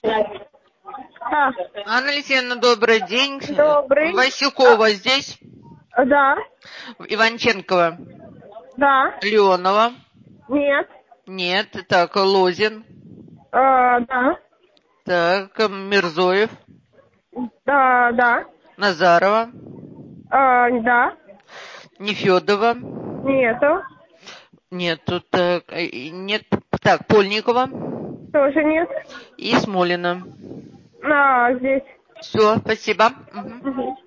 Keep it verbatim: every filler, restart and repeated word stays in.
Да. Анна Алексеевна, добрый день. Добрый. Васюкова здесь? Да. Иванченкова? Да. Леонова? Нет. Нет. Так, Лозин? А, да. Так, Мирзоев? Да, да. Назарова? А, да. Нефедова? Нету. Нету. Так, и нет. Так, Польникова? Тоже нет. И Смолина. А, здесь. Все, спасибо. Мгм. Угу.